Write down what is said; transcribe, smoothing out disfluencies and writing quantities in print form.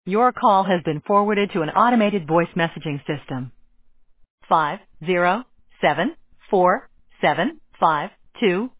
Your call has been forwarded to an automated voice messaging system. 5074752